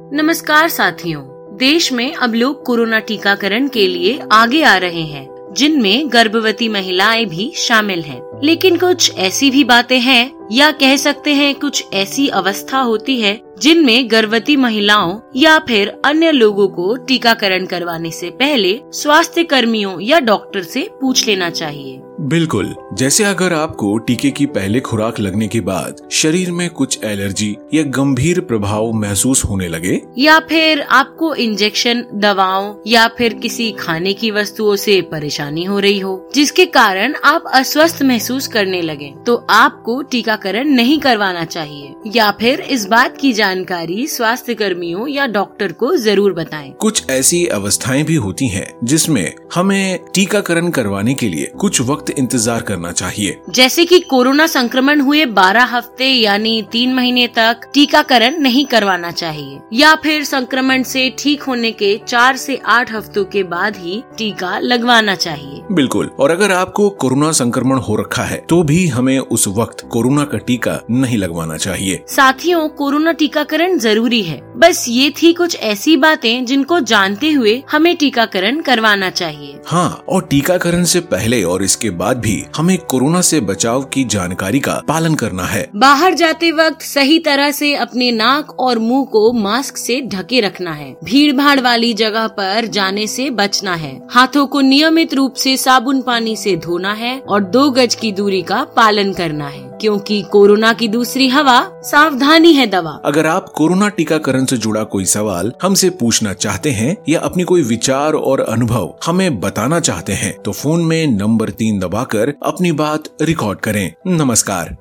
नमस्कार साथियों, देश में अब लोग कोरोना टीकाकरण के लिए आगे आ रहे हैं, जिनमें गर्भवती महिलाएं भी शामिल हैं। लेकिन कुछ ऐसी भी बातें हैं, या कह सकते हैं कुछ ऐसी अवस्था होती है जिनमें गर्भवती महिलाओं या फिर अन्य लोगों को टीकाकरण करवाने से पहले स्वास्थ्य कर्मियों या डॉक्टर से पूछ लेना चाहिए। बिल्कुल, जैसे अगर आपको टीके की पहले खुराक लगने के बाद शरीर में कुछ एलर्जी या गंभीर प्रभाव महसूस होने लगे, या फिर आपको इंजेक्शन, दवाओं या फिर किसी खाने की वस्तुओं से परेशानी हो रही हो, जिसके कारण आप अस्वस्थ महसूस करने लगे, तो आपको टीकाकरण नहीं करवाना चाहिए। या फिर इस बात की जानकारी स्वास्थ्य कर्मियों या डॉक्टर को जरूर बताएं। कुछ ऐसी अवस्थाएं भी होती हैं जिसमें हमें टीकाकरण करवाने के लिए कुछ वक्त इंतजार करना चाहिए। जैसे कि कोरोना संक्रमण हुए 12 हफ्ते यानी 3 महीने तक टीकाकरण नहीं करवाना चाहिए, या फिर संक्रमण से ठीक होने के 4 से 8 हफ्तों के बाद ही टीका लगवाना चाहिए। बिल्कुल, और अगर आपको कोरोना संक्रमण हो रखा है तो भी हमें उस वक्त कोरोना का टीका नहीं लगवाना चाहिए। साथियों, कोरोना टीकाकरण जरूरी है। बस ये थी कुछ ऐसी बातें जिनको जानते हुए हमें टीकाकरण करवाना चाहिए। हाँ, और टीकाकरण से पहले और इसके बाद भी हमें कोरोना से बचाव की जानकारी का पालन करना है। बाहर जाते वक्त सही तरह से अपने नाक और मुंह को मास्क से ढके रखना है। भीड़ भाड़ वाली जगह पर जाने से बचना है। हाथों को नियमित रूप से साबुन पानी से धोना है और 2 गज की दूरी का पालन करना है, क्योंकि कोरोना की दूसरी हवा सावधानी है दवा। अगर आप कोरोना टीकाकरण से जुड़ा कोई सवाल हमसे पूछना चाहते हैं या अपनी कोई विचार और अनुभव हमें बताना चाहते हैं तो फोन में नंबर 3 दबाकर अपनी बात रिकॉर्ड करें। नमस्कार।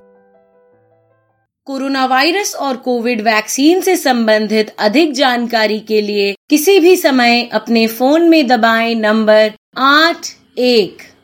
कोरोना वायरस और कोविड वैक्सीन से संबंधित अधिक जानकारी के लिए किसी भी समय अपने फोन में दबाएं नंबर 81।